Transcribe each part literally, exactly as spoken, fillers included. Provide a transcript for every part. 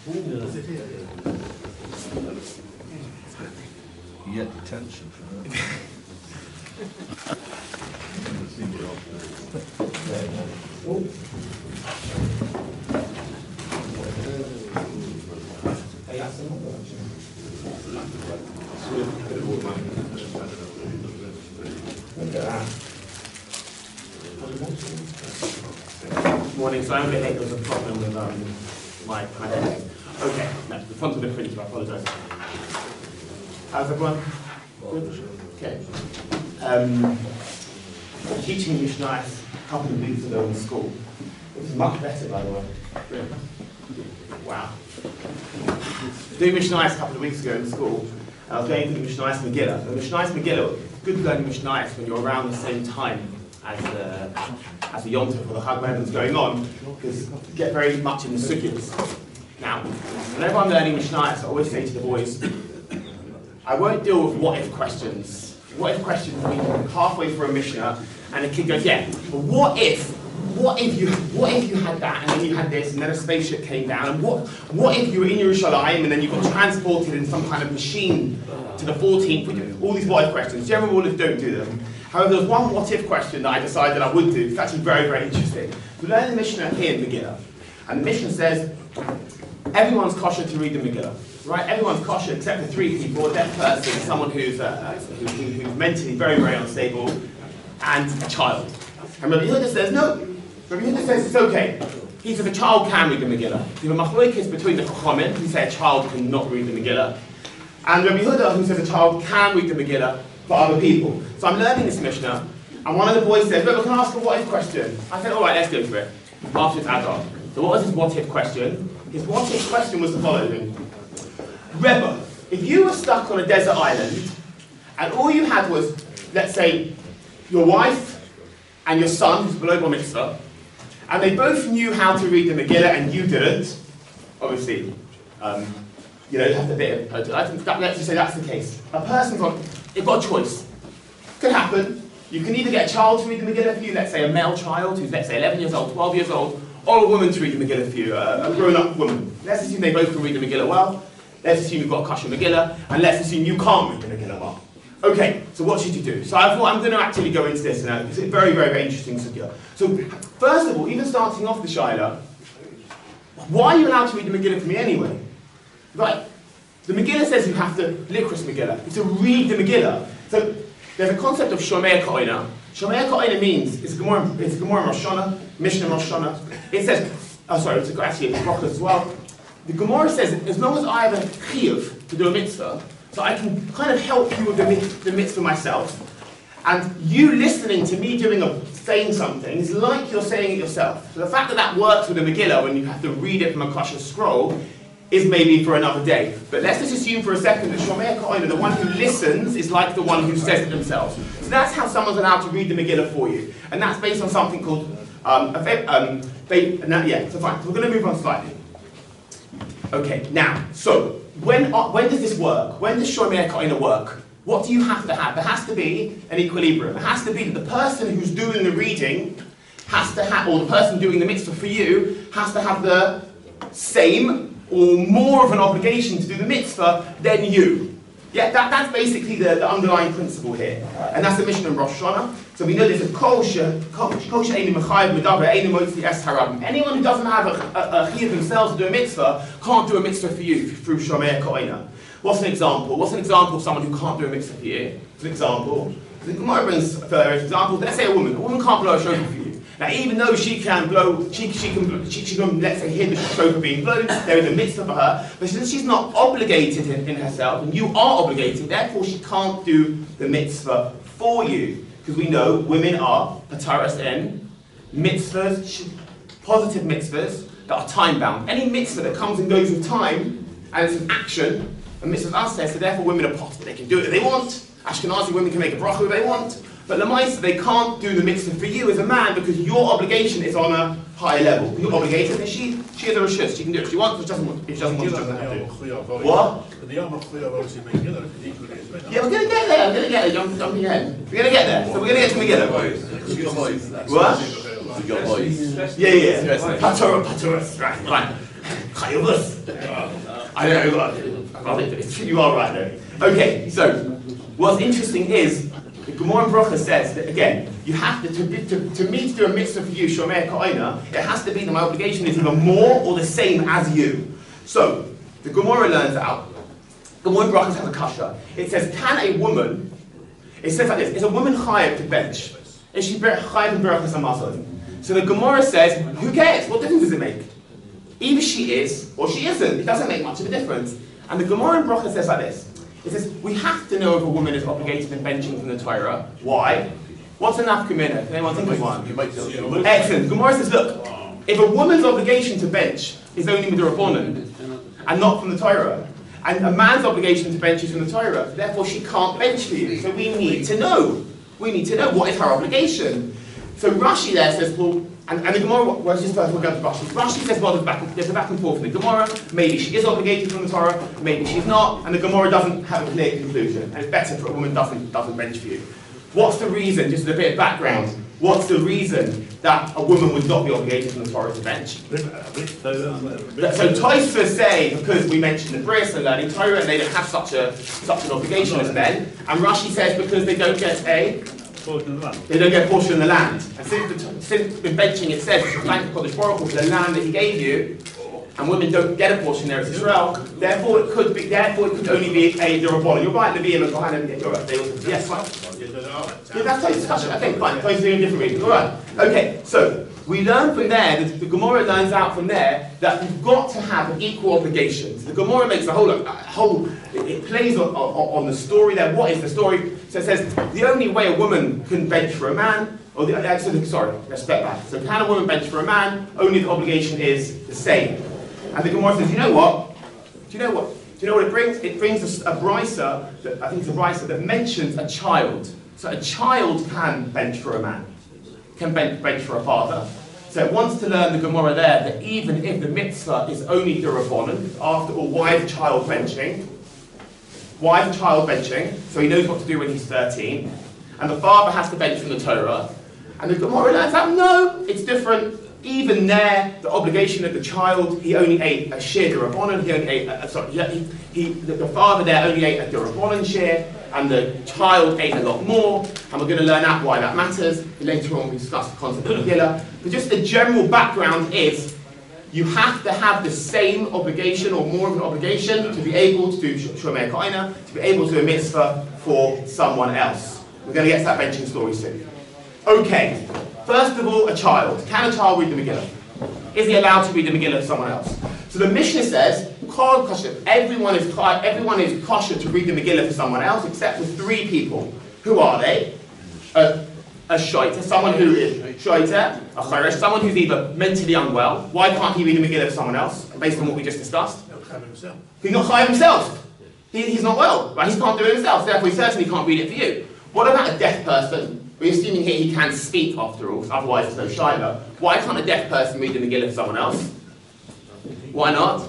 You get detention for that. Morning, so I'm going to think there was a problem with um, my, my head. Okay, no, the font's a bit pretty, so I apologise. How's everyone? Good? Okay. Um, teaching Mishnah a couple of weeks ago in school. It was much better, by the way. Really? Wow. Doing Mishnah a couple of weeks ago in school, I was going through the Mishnah Megillah. The Mishnah Megillah, good learning Mishnah when you're around the same time as the as the Yom Tov or the Chag Moed's going on, because you get very much in the sugyas. Now, whenever I'm learning Mishnah, I always say to the boys, I won't deal with what if questions. What if questions mean halfway through a Mishnah, and the kid goes, yeah, but what if? What if you what if you had that and then you had this and then a spaceship came down, and what what if you were in Yerushalayim and then you got transported in some kind of machine to the fourteenth? All these what if questions. General rulers don't do them. However, there was one what if question that I decided I would do. It's actually very, very interesting. We learn the Mishnah here in Megillah, and the Mishnah says everyone's kosher to read the Megillah. Right? Everyone's kosher except for three people: a deaf person, someone who's uh, who, who, who's mentally very, very unstable, and a child. And Rabbi Yehuda says no. Rabbi Yehuda says it's okay. He says a child can read the Megillah. There's a machlokes between the Chachamim who say a child cannot read the Megillah, and Rabbi Yehuda who says a child can read the Megillah for other people. So I'm learning this Mishnah, and one of the boys says, "Rebbe, can I ask a what if question?" I said, "All right, let's go for it." After it's Adar. So what was his what if question? His what if question was the following: Rebbe, if you were stuck on a desert island, and all you had was, let's say, your wife and your son, who's below bar mitzvah, and they both knew how to read the Megillah and you didn't, obviously, um, you know, you have to bit of, I think that, let's just say that's the case. A person's on, they've got a choice. Could happen. You can either get a child to read the Megillah for you, let's say a male child who's, let's say, eleven years old, twelve years old, or a woman to read the Megillah for you, a, a grown-up woman. Let's assume they both can read the Megillah well. Let's assume you've got a kosher Megillah, and let's assume you can't read the Megillah well. Okay, so what should you do? So I thought I'm going to actually go into this now. It's a very, very, very interesting sugya. So first of all, even starting off the Shaila, why are you allowed to read the Megillah for me anyway? Right, the Megillah says you have to likros Megillah, you have to read the Megillah. So there's a concept of Shomer Ka'ina. Shomer Ka'ina means, it's a Gemara, it's a Gemara Rosh Hashanah, Mishnah Rosh Hashanah. It says, oh sorry, it's a, actually it's brachas as well. The Gemara says, as long as I have a chiyuv to do a mitzvah, so I can kind of help you with the, the mitzvah myself, and you listening to me doing a, saying something is like you're saying it yourself. So the fact that that works with the Megillah when you have to read it from a kosher scroll is maybe for another day. But let's just assume for a second that Shomer Ka'ina, the one who listens, is like the one who says it themselves. So that's how someone's allowed to read the Megillah for you. And that's based on something called, um, um, they, now, yeah, so fine. So we're going to move on slightly. Okay, now, so, when, uh, when does this work? When does Shomer Ka'ina work? What do you have to have? There has to be an equilibrium. It has to be that the person who's doing the reading has to have, or the person doing the mitzvah for you, has to have the same or more of an obligation to do the mitzvah than you. Yeah, that, that's basically the, the underlying principle here. And that's the Mishnah in Rosh Hashanah. So we know this is kosher, kosher einu mechayev medaber, einu motzi es harabim. Anyone who doesn't have a, a, a chiyuv themselves to do a mitzvah can't do a mitzvah for you through Shomer Ka'ina. What's an example? What's an example of someone who can't do a mitzvah for you? For example, the Gemara brings various examples. Let's say a woman. A woman can't blow a shofar for you. Now, even though she can blow, she, she can, she, she can, let's say, hear the shofar being blown, there is a mitzvah for her, but since she's not obligated in, in herself, and you are obligated, therefore she can't do the mitzvah for you. Because we know women are pataras in mitzvahs, positive mitzvahs that are time-bound. Any mitzvah that comes and goes with time, and it's an action, a mitzvah says, so therefore women are potter. They can do it if they want. Ashkenazi women can make a bracha if they want. But Lamaisa, they can't do the mitzvah for you as a man because your obligation is on a higher level. You're obligated, and she, she is a rishus. She can do it if she wants, if she doesn't want, if she doesn't want, she doesn't have to. What? Yeah, we're going to get there. We're going to get there. Jump, jumping ahead. We're going to get there. So we're going to get to Megillah. What? Yeah, yeah. Patur, paturas. Right, fine. Chayuvus. I know, I think you are right though. Okay, so what's interesting is the Gemara in Bracha says that again, you have to, to, to, to me to do a mitzvah for you, Shomer Ka'ina, it has to be that my obligation is either more or the same as you. So, the Gemara learns out, Gemara in Bracha has a kasha. It says, can a woman, it says like this, is a woman chayav to bench? Is she chayav in Berachas HaMazon? So the Gemara says, who cares? What difference does it make? Either she is, or she isn't. It doesn't make much of a difference. And the Gemara in Bracha says like this. It says, we have to know if a woman is obligated in benching from the Torah. Why? What's a nafkamina? Can anyone think of one? Excellent. Gemara says, look, if a woman's obligation to bench is only with the Rabbanan, and not from the Torah, and a man's obligation to bench is from the Torah, therefore she can't bench for you. So we need to know. We need to know what is her obligation. So Rashi there says, well, and, and the Gemara, well, just first we'll go to Rashi. Rashi says, well, there's, back and, there's a back and forth in the Gemara. Maybe she is obligated from the Torah, maybe she's not, and the Gemara doesn't have a clear conclusion. And it's better for a woman doesn't doesn't bench for you. What's the reason? Just a bit of background. What's the reason that a woman would not be obligated from the Torah to bench? So Tosfos say because we mentioned the Bris and learning Torah, and they don't have such a such an obligation as men. And Rashi says because they don't get a They don't get a portion of the land. And since, the, since in benching it says, thank the Kodesh Baruch Hu for the land that he gave you, and women don't get a portion there, it's Israel, therefore it could be, therefore it could only be a Derabbanan. You're right, Levium and Kohanim, you're right, they also, yes, fine. Yeah, that's a discussion, okay, fine, those are a different reason, alright. Okay, so, we learn from there, the, the Gemara learns out from there, that you've got to have equal obligations. The Gemara makes a whole, a whole it, it plays on, on, on the story there. What is the story? So it says, the only way a woman can bench for a man, or the, actually, sorry, let's step back. So can a woman bench for a man? Only the obligation is the same. And the Gemara says, you know what? Do you know what? Do you know what it brings? It brings a, a brisa, that, I think it's a brisa, that mentions a child. So a child can bench for a man, can bench, bench for a father. So it wants to learn the Gemara there that even if the mitzvah is only Derabbanan, after all, why is a child benching? Why is a child benching? So he knows what to do when he's thirteen. And the father has to bench from the Torah. And the Gemara learns out, no, it's different. Even there, the obligation of the child, he only ate a share Derabbanan, he only ate, a, sorry, he, he, the, the father there only ate a Derabbanan share, and the child ate a lot more, and we're going to learn out why that matters. Later on we discuss the concept of Megillah. But just the general background is, you have to have the same obligation, or more of an obligation, to be able to do Shomer Ka'ina, to be able to do a mitzvah for someone else. We're going to get to that benching story soon. Okay. First of all, a child. Can a child read the Megillah? Is he allowed to read the Megillah to someone else? So the Mishnah says, everyone is, everyone is kosher to read the Megillah for someone else, except for three people. Who are they? A, a shoiter, someone who is shoiter, a chayresh, someone who's either mentally unwell. Why can't he read the Megillah for someone else, based on what we just discussed? He's not chayav himself. He, he's not well, right? He can't do it himself, therefore he certainly can't read it for you. What about a deaf person? We're assuming here he can speak after all, otherwise there's no shiloh. Why can't a deaf person read the Megillah for someone else? Why not?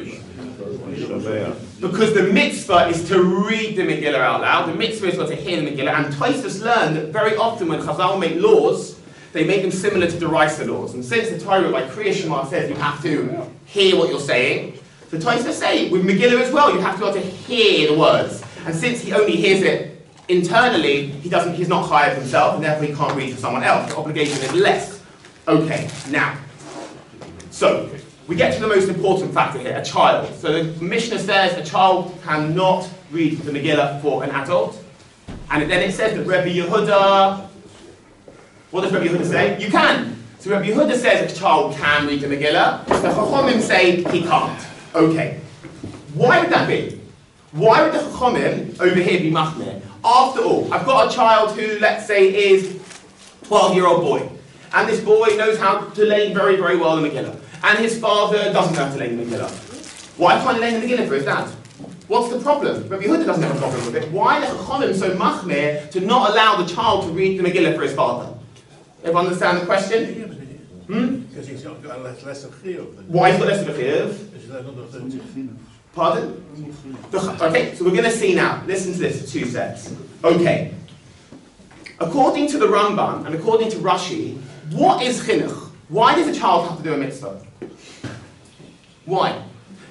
Because the mitzvah is to read the Megillah out loud. The mitzvah is to hear the Megillah. And Tosfos learned that very often when Chazal make laws, they make them similar to the Raisa laws. And since the Torah, like Kriya Shema, says you have to hear what you're saying, so Tosfos say with Megillah as well, you have to be able to hear the words. And since he only hears it internally, he doesn't, he's not chayav himself, and therefore he can't read for someone else. The obligation is less. Okay, now, so, we get to the most important factor here, a child. So the Mishnah says a child cannot read the Megillah for an adult. And then it says that Rabbi Yehuda, what does Rabbi Yehuda say? You can. So Rabbi Yehuda says a child can read the Megillah. The Chachamim say he can't. Okay. Why would that be? Why would the Chachamim over here be machmir? After all, I've got a child who, let's say, is a twelve-year-old boy. And this boy knows how to learn very, very well the Megillah. And his father doesn't know how to learn the Megillah. Why can't he learn the Megillah for his dad? What's the problem? Rabbi Yehuda doesn't have a problem with it. Why are the Chachamim so machmir to not allow the child to read the Megillah for his father? Everyone understand the question? Hmm? Because he's got less, less of chiyuv. Why he's got less of a chiyuv? Pardon? The, okay, so we're going to see now. Listen to this, two sets. Okay. According to the Ramban and according to Rashi, what is chinuch? Why does a child have to do a mitzvah? Why?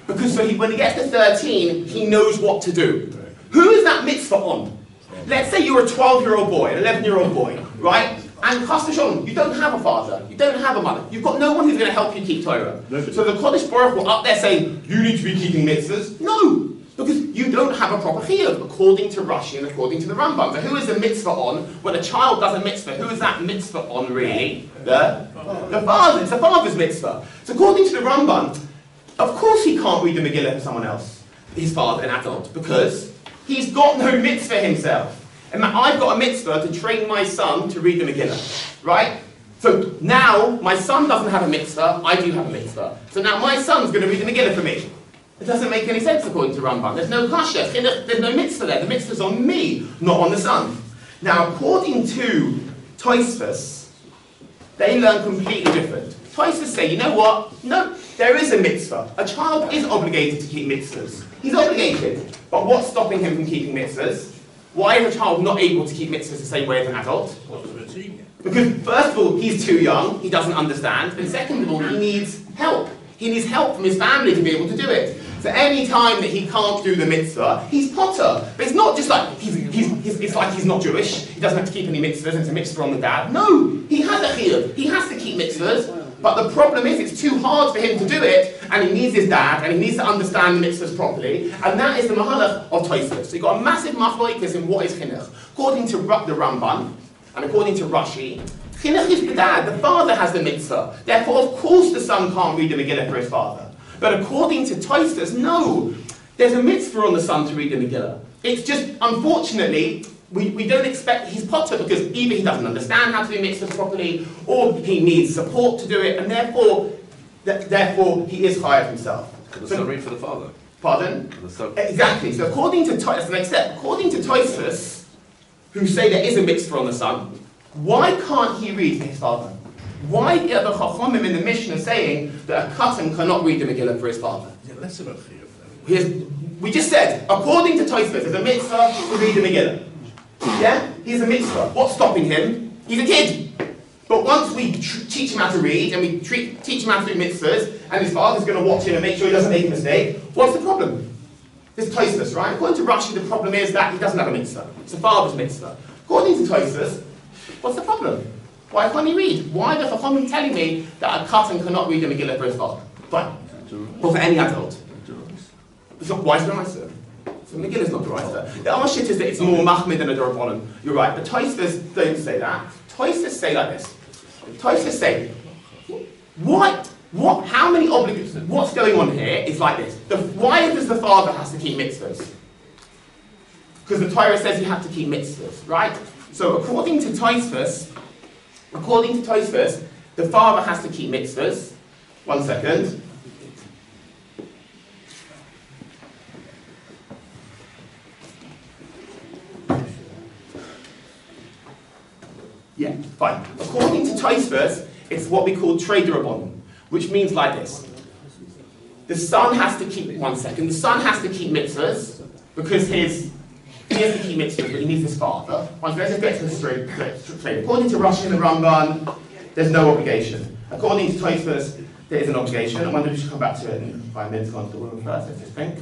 Because so he, when he gets to thirteen, he knows what to do. Who is that mitzvah on? Let's say you're a twelve-year-old boy, an eleven-year-old boy, right? And Chas v'Shalom, you don't have a father, you don't have a mother, you've got no one who's going to help you keep Torah. So the Kodesh Baruch Hu up there saying, you need to be keeping mitzvahs? No, because you don't have a proper chiyuv, according to Rashi and according to the Rambam. So who is the mitzvah on when a child does a mitzvah? Who is that mitzvah on really? The, the father, it's the father's mitzvah. So according to the Rambam, of course he can't read the Megillah for someone else, his father, an adult, because he's got no mitzvah himself. And I've got a mitzvah to train my son to read the Megillah, right? So now my son doesn't have a mitzvah, I do have a mitzvah. So now my son's going to read the Megillah for me. It doesn't make any sense according to Rambam. There's no kasha, there's no mitzvah there. The mitzvah's on me, not on the son. Now according to Tosfos, they learn completely different. Tosfos say, you know what? No, there is a mitzvah. A child is obligated to keep mitzvahs. He's obligated. But what's stopping him from keeping mitzvahs? Why is a child not able to keep mitzvahs the same way as an adult? Because first of all, he's too young, he doesn't understand, and second of all, he needs help. He needs help from his family to be able to do it. So any time that he can't do the mitzvah, he's potter. But it's not just like, he's, he's, he's, it's like he's not Jewish, he doesn't have to keep any mitzvahs, and it's a mitzvah on the dad. No, he has a chiyuv, he has to keep mitzvahs. But the problem is, it's too hard for him to do it, and he needs his dad, and he needs to understand the mitzvahs properly, and that is the mahalach of Tosfos. So you've got a massive machlokes in what is chinuch. According to the Ramban, and according to Rashi, chinuch is the dad, the father has the mitzvah. Therefore, of course, the son can't read the Megillah for his father. But according to Tosfos, no, there's a mitzvah on the son to read the Megillah. It's just, unfortunately, We, we don't expect, he's potter because either he doesn't understand how to do mitzvahs properly, or he needs support to do it, and therefore, th therefore he is chayav himself. Could the So- son read for the father? Pardon? Could the son- Exactly. So according to Tosfos, that's the next step. According to Tosfos, who say there is a mitzvah on the son, why can't he read for his father? Why are the Chachamim in the Mishnah saying that a katan cannot read the Megillah for his father? Yeah, less of a chiyuv then. Here's, we just said, according to Tosfos, there's a mitzvah to read the Megillah. Yeah? He's a mitzvah. What's stopping him? He's a kid. But once we tr teach him how to read, and we treat, teach him how to do mitzvahs, and his father's going to watch him and make sure he doesn't make a mistake, what's the problem? This Tosfos, right? According to Rashi, the problem is that he doesn't have a mitzvah. It's the father's mitzvah. According to Tosfos, what's the problem? Why can't he read? Why are the Chachamim telling me that a katan cannot read the Megillah for his father? Fine. Or for any adult. So why is it nice? So Megillah is not the right. The other shit is that it's more machmid than a Durabonim. You're right, but Tosfos don't say that. Tosfos say like this. Tosfos say, what, what, how many obligations, what's going on here is like this. The, why does the father have to keep mitzvahs? Because the Torah says you have to keep mitzvahs, right? So according to Tosfos, according to Tosfos, the father has to keep mitzvahs. One second. Yeah, fine. According to Tosfos, it's what we call trei d'Rabbanan, which means like this. The son has to keep, one second, the son has to keep mitzvahs, because his, he has to keep mitzvahs, but he needs his father. Once let's just get to the straight, straight. According to Rashi and the Ramban, there's no obligation. According to Tosfos, there is an obligation. I wonder if we should come back to it in five minutes, go on to the woman first, let's just think.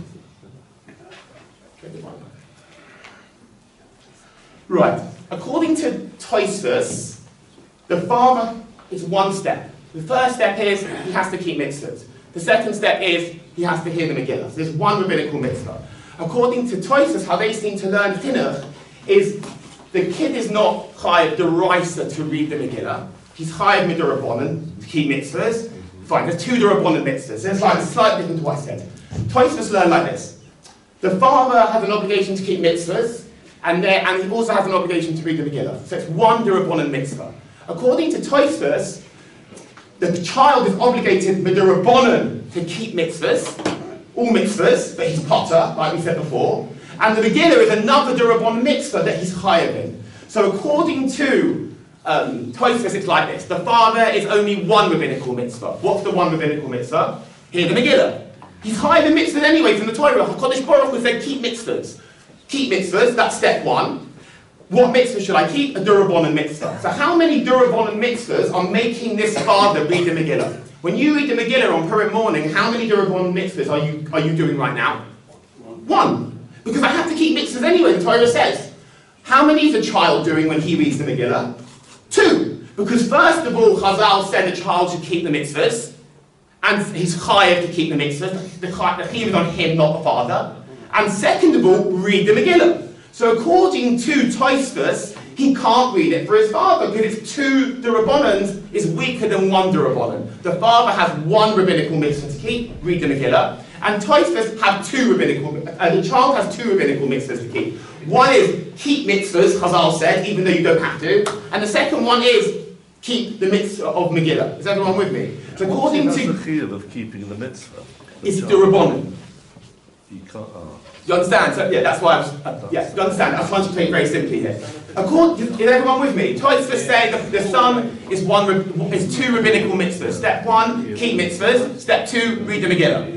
Right, according to Tosfos, the father is one step. The first step is he has to keep mitzvahs. The second step is he has to hear the Megillah. So there's one rabbinical mitzvah. According to Tosfos, how they seem to learn chinuch is the kid is not chayav d'oraisa to read the Megillah. He's chayav mid'Rabbanan to keep mitzvahs. Fine, there's two d'Rabbanan mitzvahs. So it's like slightly different to what I said. Tosfos learn like this. The father has an obligation to keep mitzvahs, and, there, and he also has an obligation to read the Megillah. So it's one d'Rabbanan mitzvah. According to Tosfos, the child is obligated mid'Rabbanan to keep mitzvahs, all mitzvahs, but he's potter, like we said before. And the Megillah is another d'Rabbanan mitzvah that he's chayav in. So according to um, Tosfos, it's like this. The father is only one rabbinical mitzvah. What's the one rabbinical mitzvah? Hear the Megillah. He's chayav in mitzvahs anyway from the Torah. HaKadosh Baruch Hu said keep mitzvahs. Keep mitzvahs, that's step one. What mitzvah should I keep? A d'Rabbanan mitzvah. So how many d'Rabbanan mitzvahs are making this father read the Megillah? When you read the Megillah on Purim morning, how many Durabon mitzvahs are you, are you doing right now? One. Because I have to keep mitzvahs anyway, the Torah says. How many is a child doing when he reads the Megillah? Two. Because first of all, Chazal said a child should keep the mitzvahs, and he's chayav to keep the mitzvahs. The chiyuv is on him, not the father. And second of all, read the Megillah. So according to Tosfos, he can't read it for his father because it's two Durabonans is weaker than one Durabonan. The father has one rabbinical mitzvah to keep, read the Megillah, and Tosfos have two rabbinical, uh, the child has two rabbinical mitzvahs to keep. One is keep mitzvahs, Chazal said, even though you don't have to, and the second one is keep the mitzvah of Megillah. Is everyone with me? So according What's to... the chiyuv of keeping the mitzvah? It's Durabonan. You can't, oh. You understand? So, yeah, that's why I was... Uh, yeah, you understand? I was trying to explain very simply here. According, is everyone with me? Tosfos say the, the son is one is two rabbinical mitzvahs. Step one, keep mitzvahs. Step two, read the Megillah.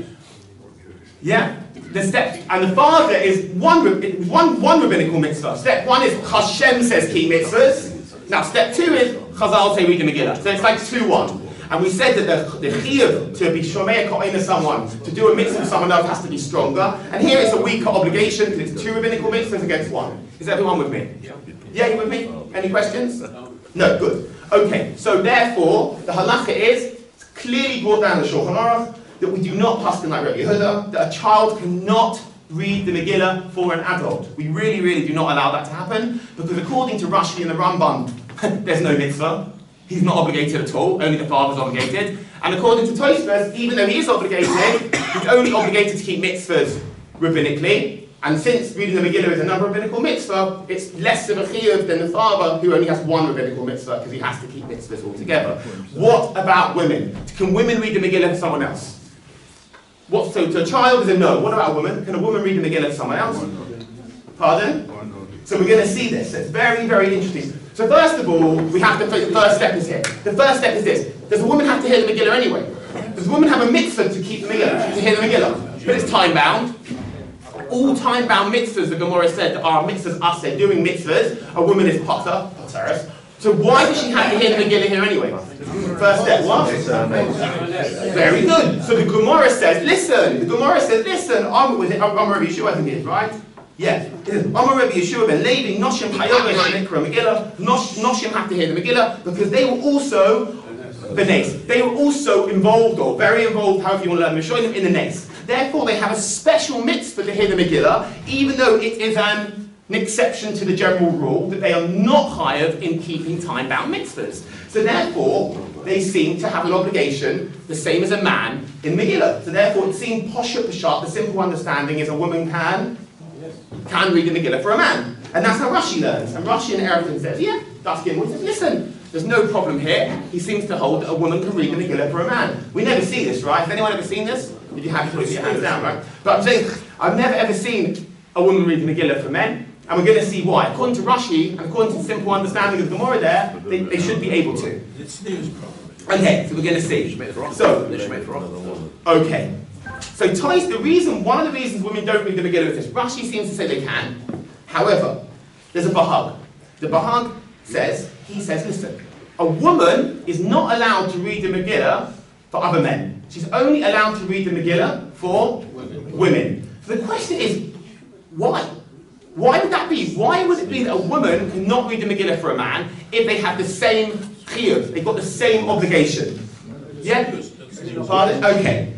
Yeah? The step, and the father is one, one, one rabbinical mitzvah. Step one is Hashem says keep mitzvahs. Now step two is Chazal say read the Megillah. So it's like two one. And we said that the, the chiyuv to be shomei ko'in to someone, to do a mitzvah to someone else has to be stronger. And here it's a weaker obligation because it's two rabbinical mitzvahs against one. Is everyone with me? Yeah, you with me? Any questions? No, good. Okay, so therefore, the halacha is clearly brought down in the Shulchan Aruch that we do not paskin like Rabbi Yehuda, that a child cannot read the Megillah for an adult. We really, really do not allow that to happen because according to Rashi and the Rambam, there's no mitzvah. He's not obligated at all, only the father's obligated. And according to Tosfos, even though he is obligated, he's only obligated to keep mitzvahs rabbinically. And since reading the Megillah is another rabbinical mitzvah, it's less of a chiyuv than the father who only has one rabbinical mitzvah because he has to keep mitzvahs altogether. What about women? Can women read the Megillah for someone else? What, so to a child is a no. What about a woman? Can a woman read the Megillah for someone else? Pardon? So we're going to see this. It's very, very interesting. So first of all, we have to, the first step is here. The first step is this. Does a woman have to hear the Megillah anyway? Does a woman have a mitzvah to keep the Megillah, to hear the Megillah? But it's time-bound. All time-bound mitzvahs, the Gemara said, are mitzvahs aseh, doing mitzvahs. A woman is potter, poteres. So why does she have to hear the Megillah here anyway? First step, what? Very good. So the Gemara says, listen, the Gemara says, listen, I'm, was it, I'm Rabbi Yeshua, I think it is, right? Yeah. I'm Rabbi Yeshua ben Levi, Noshim Chayover Shemikra Megillah. Noshim have to hear the Megillah because they were also the Nes. They were also involved, or very involved, however you want to learn, Mishonim in the Nes. Therefore, they have a special mitzvah to hear the Megillah, even though it is an, an exception to the general rule that they are not hired in keeping time-bound mitzvahs. So therefore, they seem to have an obligation, the same as a man in Megillah. So therefore, it seems Poshet Peshat, the simple understanding is a woman can can read the Megillah for a man. And that's how Rashi learns. And Rashi in Erechim says, yeah, that's Gimel. He says, listen, there's no problem here. He seems to hold that a woman can read the Megillah for a man. We never see this, right? Has anyone ever seen this? If you have, put your hands down, right? But I'm saying, I've never ever seen a woman read the Megillah for men. And we're going to see why. According to Rashi, and according to the simple understanding of the Gemara there, they, they should be able to. Okay, so we're going to see. So, okay. So Tais, the reason, one of the reasons women don't read the Megillah is this. Rashi seems to say they can. However, there's a Bahag. The Bahag says, he says, listen, a woman is not allowed to read the Megillah for other men. She's only allowed to read the Megillah for women. women. So the question is, why? Why would that be? Why would it be that a woman cannot read the Megillah for a man if they have the same chiyuv? They've got the same obligation. Yeah? Pardon? Okay.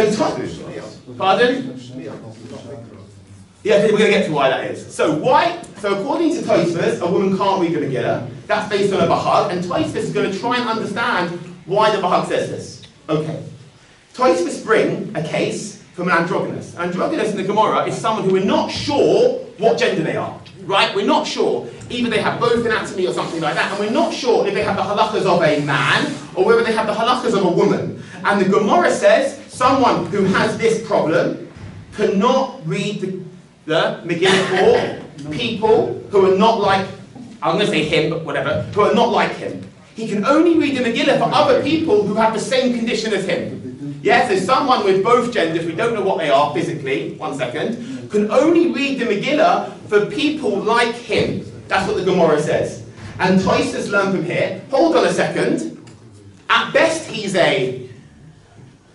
So, pardon? Yeah, we're going to get to why that is. So why? So according to Tosfos, a woman can't read the Megillah. That's based on a Bahag, and Tosfos is going to try and understand why the Bahag says this. Okay. Tosfos bring a case from an androgynous. Androgynous in the Gemara is someone who we're not sure what gender they are. Right? We're not sure. Either they have both anatomy or something like that, and we're not sure if they have the halachas of a man or whether they have the halachas of a woman. And the Gemara says someone who has this problem cannot read the, the Megillah for people who are not like, I'm going to say him, but whatever, who are not like him. He can only read the Megillah for other people who have the same condition as him. Yes, there's someone with both genders, we don't know what they are physically, one second, can only read the Megillah for people like him. That's what the Gemara says. And Tosfos learned from here, hold on a second, at best he's a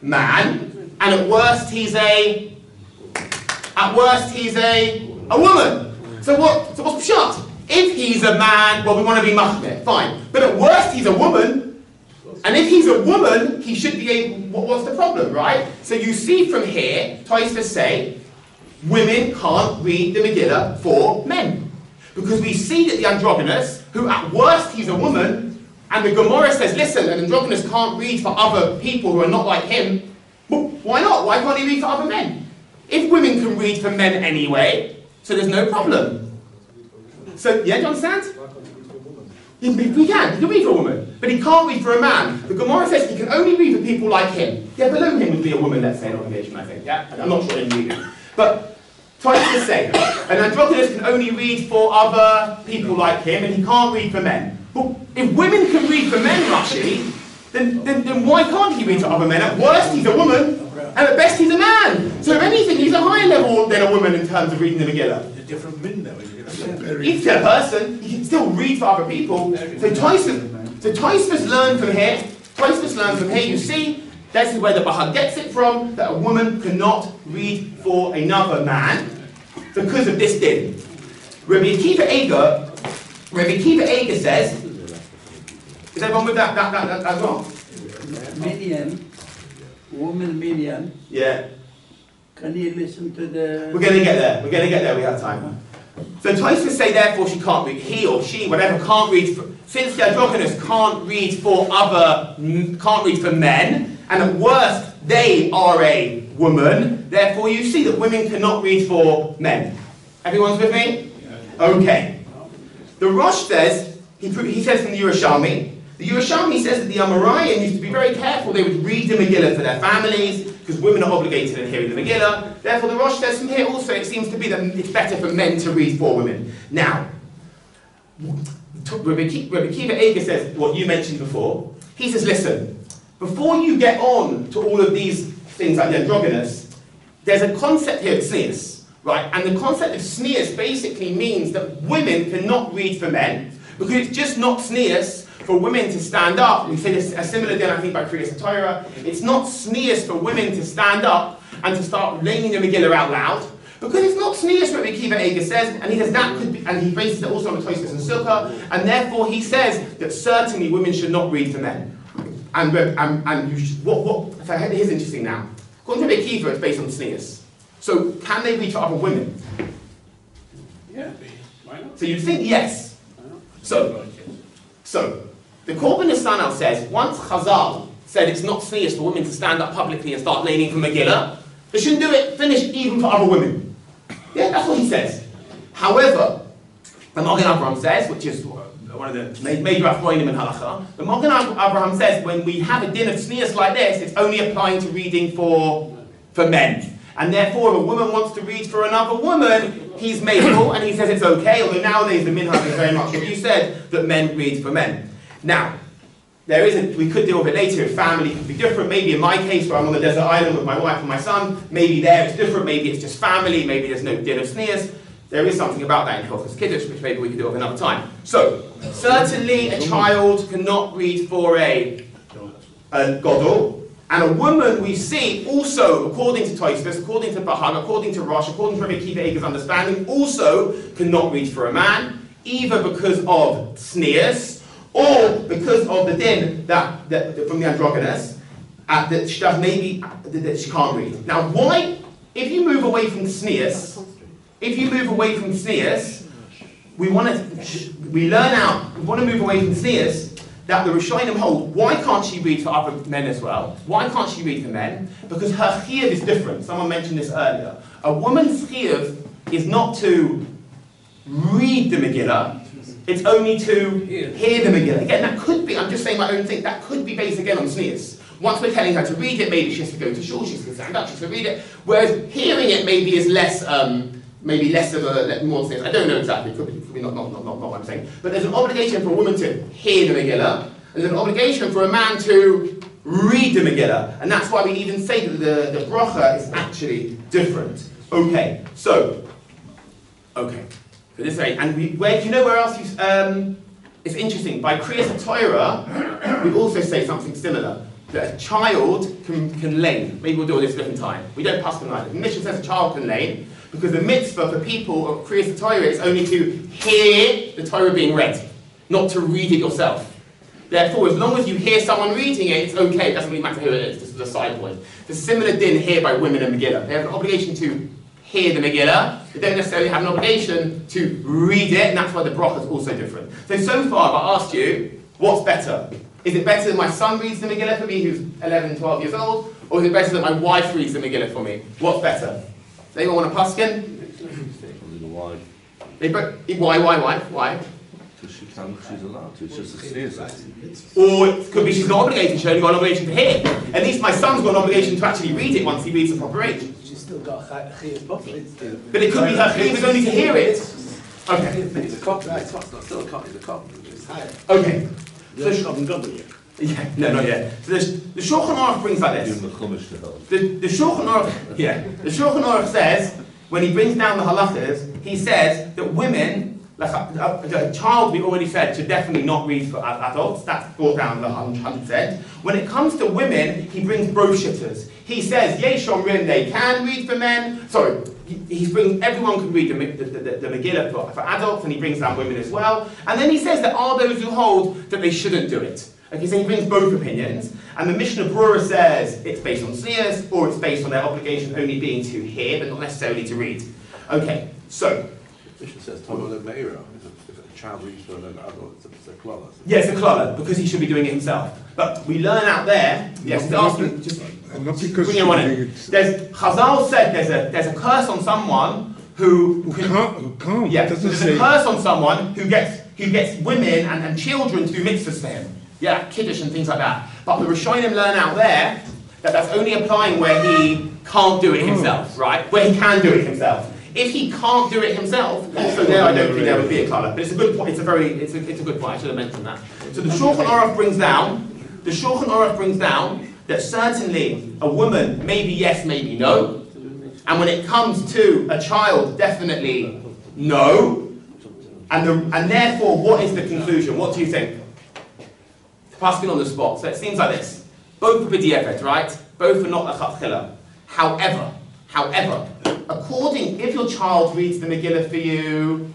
man, and at worst he's a, at worst he's a, a woman. So what, so what's shut? If he's a man, well we want to be mahmir, fine. But at worst he's a woman, and if he's a woman, he should be able, what, what's the problem, right? So you see from here, Tosfos say, women can't read the Megillah for men. Because we see that the androgynous, who at worst he's a woman, and the Gemara says, listen, an androgynous can't read for other people who are not like him, well, why not? Why can't he read for other men? If women can read for men anyway, so there's no problem. So, yeah, do you understand? He, he can, he can read for a woman, but he can't read for a man. The Gemara says he can only read for people like him. Yeah, below him would be a woman, let's say, an obligation, I think, yeah? I'm not sure in reading. But, twice to say, an androgynous can only read for other people like him, and he can't read for men. But if women can read for men, Rashi, then, then, then why can't he read for other men? At worst, he's a woman, and at best, he's a man. So if anything, he's a higher level than a woman in terms of reading the Megillah. They're different men now, isn't it? He's still a person, he can still read for other people. So Tosfos, so Tosfos learned from here, Tosfos learned from here, you see, this is where the Bahag gets it from, that a woman cannot read for another man because of this din. Rabbi Akiva Eiger, Rabbi Akiva Eiger says, is everyone with that, that, that, that as well? Median, woman median, Yeah. can you listen to the... We're going to get there, we're going to get there, we have time. So Tosfos say therefore she can't read, he or she, whatever, can't read, for, since the androgynous can't read for other, can't read for men, and at worst they are a woman, therefore you see that women cannot read for men. Everyone's with me? Okay. The Rosh says, he, he says from the Yerushalmi, the Yerushalmi says that the Amoraim used to be very careful, they would read the Megillah for their families, because women are obligated in hearing the Megillah. Therefore the Rosh says from here also it seems to be that it's better for men to read for women. Now, Rabbi Akiva Eiger says what you mentioned before. He says, listen, before you get on to all of these things like the androgynous, there's a concept here of tznius, right? And the concept of tznius basically means that women cannot read for men, because it's just not tznius for women to stand up. We say this a similar thing, I think, by Kriyas Torah. It's not tznius for women to stand up and to start laying the Megillah out loud, because it's not tznius, what Rabbi Akiva Eiger says, and he says that could be, and he bases it also on the Tosfos and Sukkah, and therefore he says that certainly women should not read for men. And, and, and you should, what, what, so here's interesting now. According to Rabbi Akiva, it's based on tznius. So can they read for other women? Yeah, why not? So you'd think yes. So, so the Korban Nesanel says once Chazal said it's not tznius for women to stand up publicly and start laning for Megillah, they shouldn't do it, finish even for other women. Yeah, that's what he says. However, the Magen Avraham says, which is one of the major Achronim in Halacha, the Magen Avraham says when we have a din of tznius like this, it's only applying to reading for, for men. And therefore, if a woman wants to read for another woman, he's male, and he says it's okay, although nowadays the minhag is very much what you said, that men read for men. Now, there isn't, we could deal with it later, if family could be different. Maybe in my case, where I'm on the desert island with my wife and my son, maybe there it's different, maybe it's just family, maybe there's no din of tznius. There is something about that in Hilchos Kiddush, which maybe we could do with another time. So, certainly a child cannot read for a, a Godol, and a woman we see also, according to Tosfos, according to Bahag, according to Rosh, according to Rabbi Akiva Eiger's understanding, also cannot read for a man, either because of tznius, or because of the din that, that, that from the androgynous, uh, that she does maybe, that she can't read. Now why, if you move away from tznius, if you move away from tznius, we want to, we learn out, we want to move away from tznius, that the Rishonim hold, why can't she read for other men as well? Why can't she read for men? Because her chiyuv is different. Someone mentioned this earlier. A woman's chiyuv is not to read the Megillah, it's only to hear, hear the Megillah. Again, that could be, I'm just saying my own thing, that could be based again on tznius. Once we're telling her to read it, maybe she has to go to shul, she has to stand up, she has to read it, whereas hearing it maybe is less, um, maybe less of a, more tznius. I don't know exactly, it could be, could be not, not, not, not, not what I'm saying. But there's an obligation for a woman to hear the Megillah, and there's an obligation for a man to read the Megillah. And that's why we even say that the, the bracha is actually different. Okay, so, okay. For this way, and we, where do you know where else you, um, it's interesting, by Kriyas Torah, we also say something similar. that a child can, can lane. Maybe we'll do this a different time. We don't pass them like that. The mission says a child can lane because the mitzvah for people of Kriyas Torah is only to hear the Torah being read, not to read it yourself. Therefore, as long as you hear someone reading it, it's okay. It doesn't really matter who it is. This is a side point. There's a similar din here by women in Megillah. They have an obligation to hear the Megillah. They don't necessarily have an obligation to read it, and that's why the bracha is also different. So, so far, I've asked you, what's better? Is it better that my son reads the Megillah for me, who's eleven, twelve years old, or is it better that my wife reads the Megillah for me? What's better? Does anyone want a paskin? Probably the wife. They both, why, why, why, why? Because she can, she's allowed to. It's just a serious Or it could be she's not obligated, she's only got an obligation to hear. At least my son's got an obligation to actually read it once he reads the proper age. She's still got chiyuv properly. But it could be her chiyuv is only to hear it. Okay. It's a copy, right? It's not still a copy, it's a copy. Okay. So she haven't got it yet. Yeah, no, not yet. So the, the Shulchan Aruch brings like Give this. him the chumash to help. The, the Shulchan Aruch, yeah, the Shulchan Aruch says, when he brings down the halachas, he says that women, like a, a, a child, we already said, should definitely not read for ad- adults. That's brought down the one hundred percent. When it comes to women, he brings broshitters. He says, Yesh Omrim, they can read for men. Sorry, he, he brings, everyone can read the, the, the, the Megillah for, for adults, and he brings down women as well. And then he says there are those who hold that they shouldn't do it. Okay, so he brings both opinions. And the Mishnah Brura says it's based on sneers, or it's based on their obligation only being to hear, but not necessarily to read. Okay, so. Mishnah says, Tomo Meira, if a child reads for an adult, it's a, it's a klala. Yes, a klala, because he should be doing it himself. But we learn out there, yes, Not asking, just Not because bring everyone in. it's- There's, Chazal said there's a, there's a curse on someone who, Who can- can't, who can't, yeah, it doesn't there's say. a curse on someone who gets, who gets women and, and children to do mitzvahs for him. Yeah, kiddush and things like that. But the Rishonim learn out there that that's only applying where he can't do it himself, right? Where he can do it himself. If he can't do it himself, so there I don't think there would be a colour. But it's a good point. It's a very, it's a, it's a good point. I should have mentioned that. So the Shulchan Aruch brings down, the Shulchan Aruch brings down that certainly a woman, maybe yes, maybe no, and when it comes to a child, definitely no. And the, and therefore, what is the conclusion? What do you think? Paskin on the spot. So it seems like this. Both are b'diavad, right? Both are not a chatchila. However, however, according, if your child reads the Megillah for you,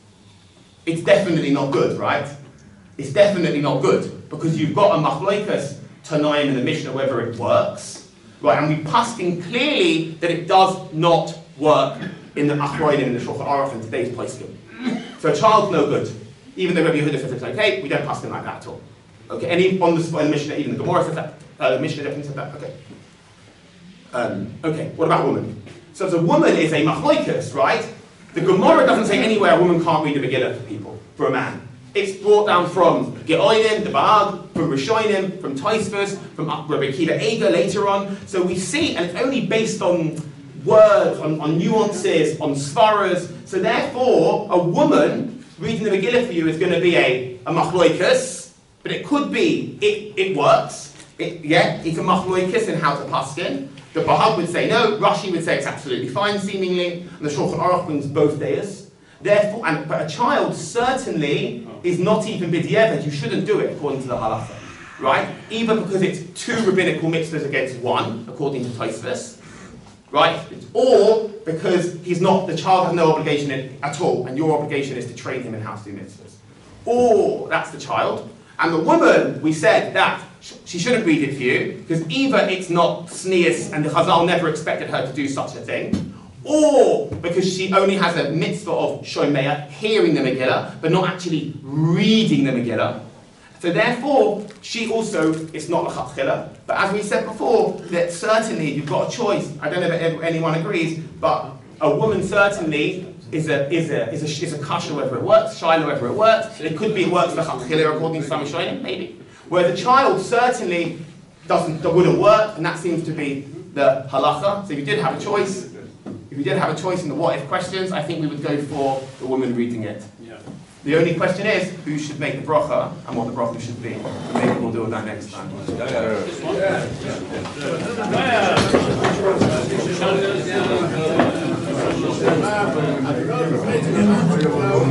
it's definitely not good, right? It's definitely not good, because you've got a machloikas Tanaim in the Mishnah whether it works, right? And we paskin clearly that it does not work in the Achroinim in the Shulchan Aruch in today's poskim. So a child's no good. Even though Rabbi Yehuda says it's okay, we don't paskin like that at all. Okay, any on the spot in the Mishnah, even the Gemara says that. Uh, the Mishnah definitely said that. Okay. Um, okay, what about woman? So if a woman is a machloikas, right? The Gemara doesn't say anywhere a woman can't read the Megillah for people, for a man. It's brought down from Geoinim, the Ba'ag, from Rishonim, from Tosfos, from Rabbi Akiva Eiger later on. So we see, and it's only based on words, on, on nuances, on svaras. So therefore, a woman reading the Megillah for you is going to be a, a machloikas, but it could be, it, it works. It, yeah, it's a machloikas in how to paskin. The Bahag would say no, Rashi would say it's absolutely fine, seemingly, and the Shulchan Aruch brings both days. Therefore, and, but a child certainly is not even b'diavad. You shouldn't do it according to the halacha, right? Either because it's two rabbinical mitzvahs against one, according to Tosfos, right? Or because he's not, the child has no obligation in, at all, and your obligation is to train him in how to do mitzvahs. Or that's the child, and the woman, we said that she shouldn't read it for you, because either it's not sneers and the Chazal never expected her to do such a thing, or because she only has a mitzvah of shomeya, hearing the Megillah, but not actually reading the Megillah. So therefore, she also is not a chatchila. But as we said before, that certainly you've got a choice. I don't know if anyone agrees, but a woman certainly is a is a is a is a kasha whether it works, shaila whether it works. It could be it works for chatchila according to some Rishonim, maybe. Where the child certainly doesn't, that wouldn't work, and that seems to be the halacha. So if you did have a choice, if you did have a choice in the what-if questions, I think we would go for the woman reading it. Yeah. The only question is, who should make the bracha, and what the bracha should be. And maybe we'll deal with that next time. I'd rather